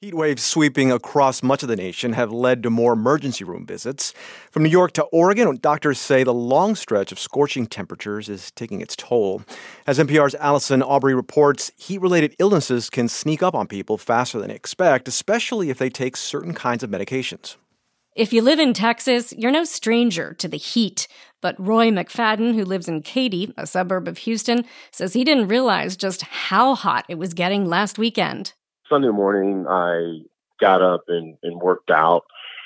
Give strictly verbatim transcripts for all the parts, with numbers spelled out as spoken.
Heat waves sweeping across much of the nation have led to more emergency room visits. From New York to Oregon, doctors say the long stretch of scorching temperatures is taking its toll. As N P R's Allison Aubrey reports, heat-related illnesses can sneak up on people faster than they expect, especially if they take certain kinds of medications. If you live in Texas, you're no stranger to the heat. But Roy McFadden, who lives in Katy, a suburb of Houston, says he didn't realize just how hot it was getting last weekend. Sunday morning, I got up and, and worked out.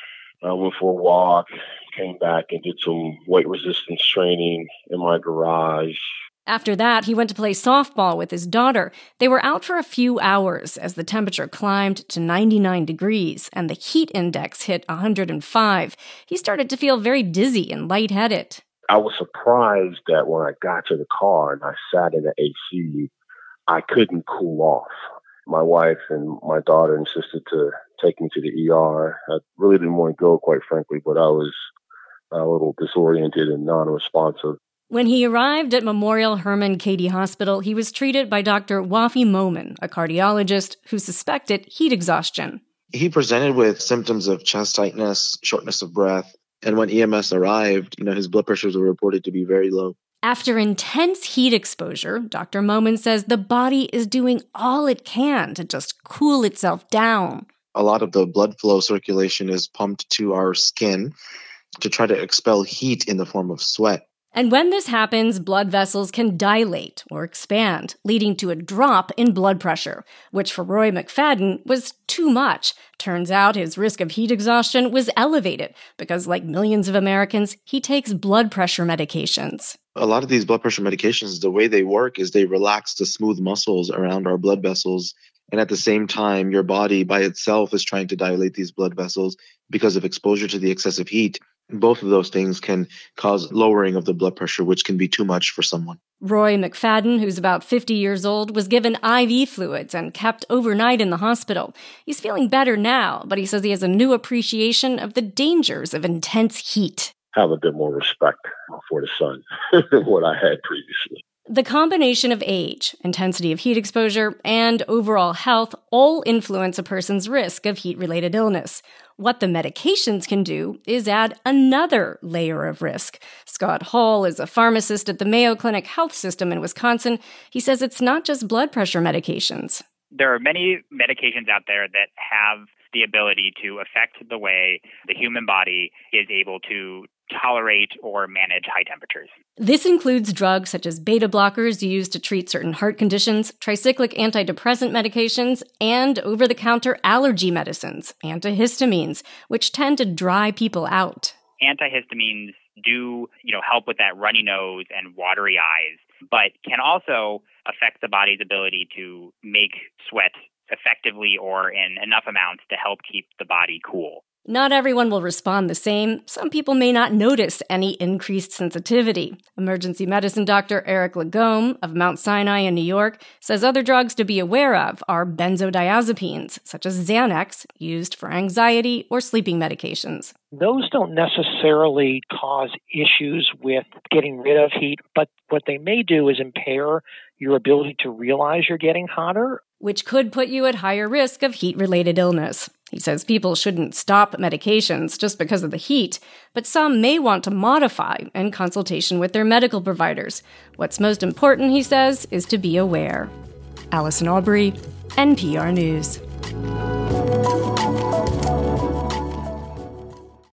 I went for a walk, came back and did some weight resistance training in my garage. After that, he went to play softball with his daughter. They were out for a few hours as the temperature climbed to ninety-nine degrees and the heat index hit one hundred five. He started to feel very dizzy and lightheaded. I was surprised that when I got to the car and I sat in the A C, I couldn't cool off. My wife and my daughter insisted to take me to the E R. I really didn't want to go, quite frankly, but I was a little disoriented and non-responsive. When he arrived at Memorial Hermann Katy Hospital, he was treated by Doctor Wafi Momin, a cardiologist who suspected heat exhaustion. He presented with symptoms of chest tightness, shortness of breath, and when E M S arrived, you know, his blood pressures were reported to be very low. After intense heat exposure, Doctor Momin says the body is doing all it can to just cool itself down. A lot of the blood flow circulation is pumped to our skin to try to expel heat in the form of sweat. And when this happens, blood vessels can dilate or expand, leading to a drop in blood pressure, which for Roy McFadden was too much. Turns out his risk of heat exhaustion was elevated because, like millions of Americans, he takes blood pressure medications. A lot of these blood pressure medications, the way they work is they relax the smooth muscles around our blood vessels. And at the same time, your body by itself is trying to dilate these blood vessels because of exposure to the excessive heat. Both of those things can cause lowering of the blood pressure, which can be too much for someone. Roy McFadden, who's about fifty years old, was given I V fluids and kept overnight in the hospital. He's feeling better now, but he says he has a new appreciation of the dangers of intense heat. Have a bit more respect for the sun than what I had previously. The combination of age, intensity of heat exposure, and overall health all influence a person's risk of heat-related illness. What the medications can do is add another layer of risk. Scott Hall is a pharmacist at the Mayo Clinic Health System in Wisconsin. He says it's not just blood pressure medications. There are many medications out there that have the ability to affect the way the human body is able to tolerate or manage high temperatures. This includes drugs such as beta blockers used to treat certain heart conditions, tricyclic antidepressant medications, and over-the-counter allergy medicines, antihistamines, which tend to dry people out. Antihistamines do, you know, help with that runny nose and watery eyes, but can also affect the body's ability to make sweat effectively or in enough amounts to help keep the body cool. Not everyone will respond the same. Some people may not notice any increased sensitivity. Emergency medicine doctor Eric Lagome of Mount Sinai in New York says other drugs to be aware of are benzodiazepines, such as Xanax, used for anxiety or sleeping medications. Those don't necessarily cause issues with getting rid of heat, but what they may do is impair your ability to realize you're getting hotter, which could put you at higher risk of heat-related illness. He says people shouldn't stop medications just because of the heat, but some may want to modify in consultation with their medical providers. What's most important, he says, is to be aware. Allison Aubrey, N P R News.